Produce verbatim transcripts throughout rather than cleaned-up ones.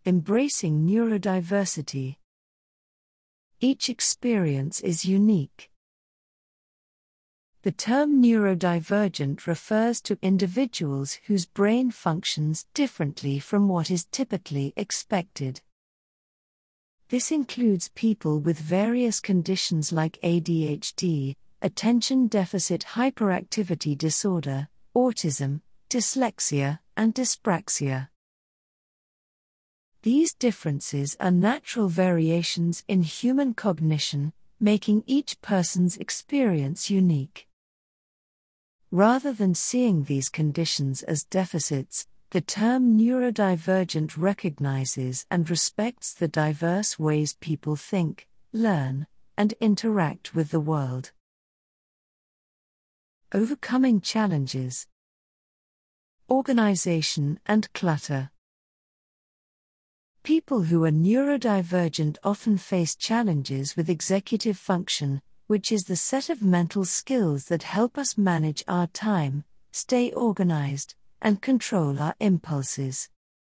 Embracing neurodiversity. Each experience is unique. The term neurodivergent refers to individuals whose brain functions differently from what is typically expected. This includes people with various conditions like A D H D, attention deficit hyperactivity disorder, autism, dyslexia, and dyspraxia. These differences are natural variations in human cognition, making each person's experience unique. Rather than seeing these conditions as deficits, the term neurodivergent recognizes and respects the diverse ways people think, learn, and interact with the world. Overcoming challenges. Organization and clutter. People who are neurodivergent often face challenges with executive function, which is the set of mental skills that help us manage our time, stay organized, and control our impulses.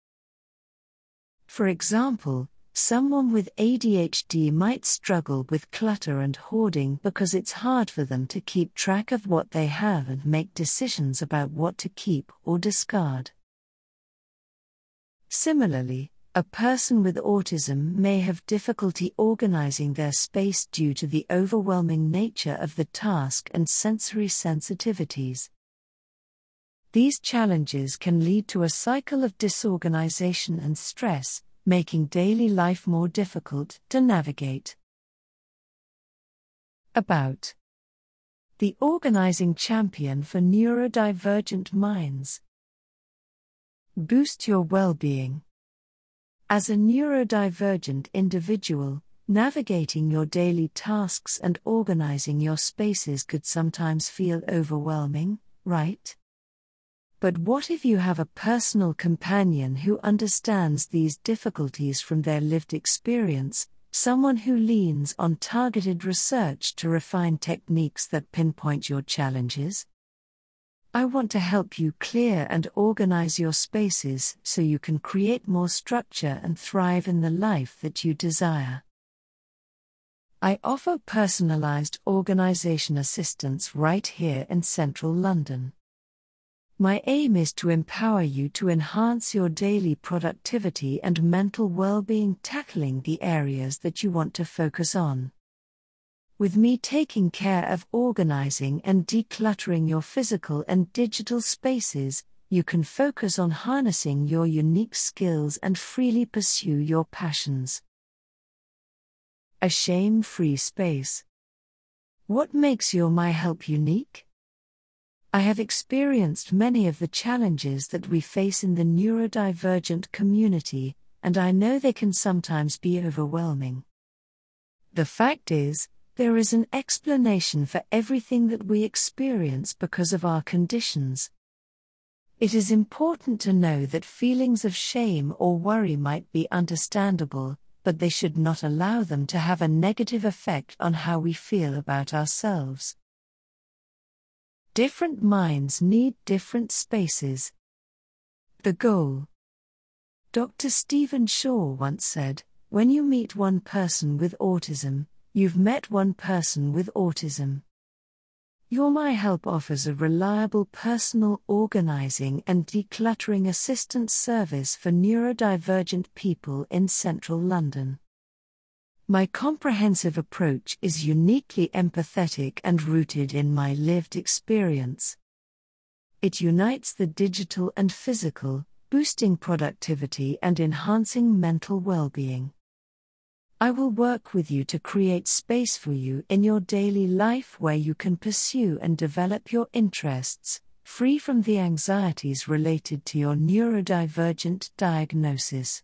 For example, someone with A D H D might struggle with clutter and hoarding because it's hard for them to keep track of what they have and make decisions about what to keep or discard. Similarly, a person with autism may have difficulty organizing their space due to the overwhelming nature of the task and sensory sensitivities. These challenges can lead to a cycle of disorganization and stress, making daily life more difficult to navigate. About the Organizing Champion for Neurodivergent Minds. Boost your well-being. As a neurodivergent individual, navigating your daily tasks and organizing your spaces could sometimes feel overwhelming, right? But what if you have a personal companion who understands these difficulties from their lived experience, someone who leans on targeted research to refine techniques that pinpoint your challenges? I want to help you clear and organize your spaces so you can create more structure and thrive in the life that you desire. I offer personalized organization assistance right here in central London. My aim is to empower you to enhance your daily productivity and mental well-being, tackling the areas that you want to focus on. With me taking care of organizing and decluttering your physical and digital spaces, you can focus on harnessing your unique skills and freely pursue your passions. A shame-free space. What makes your My Help unique? I have experienced many of the challenges that we face in the neurodivergent community, and I know they can sometimes be overwhelming. The fact is, there is an explanation for everything that we experience because of our conditions. It is important to know that feelings of shame or worry might be understandable, but they should not allow them to have a negative effect on how we feel about ourselves. Different minds need different spaces. The goal. Doctor Stephen Shaw once said, "When you meet one person with autism, you've met one person with autism." Your My Help offers a reliable personal organizing and decluttering assistance service for neurodivergent people in central London. My comprehensive approach is uniquely empathetic and rooted in my lived experience. It unites the digital and physical, boosting productivity and enhancing mental well-being. I will work with you to create space for you in your daily life where you can pursue and develop your interests, free from the anxieties related to your neurodivergent diagnosis.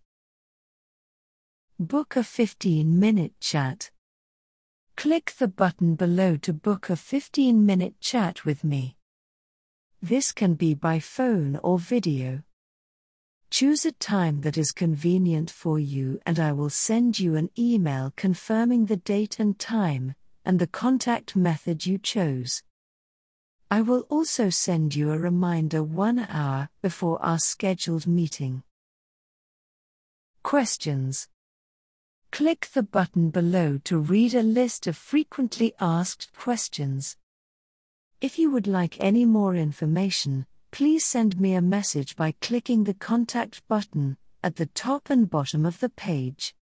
Book a fifteen-minute chat. Click the button below to book a fifteen-minute chat with me. This can be by phone or video. Choose a time that is convenient for you and I will send you an email confirming the date and time, and the contact method you chose. I will also send you a reminder one hour before our scheduled meeting. Questions. Click the button below to read a list of frequently asked questions. If you would like any more information, please send me a message by clicking the contact button at the top and bottom of the page.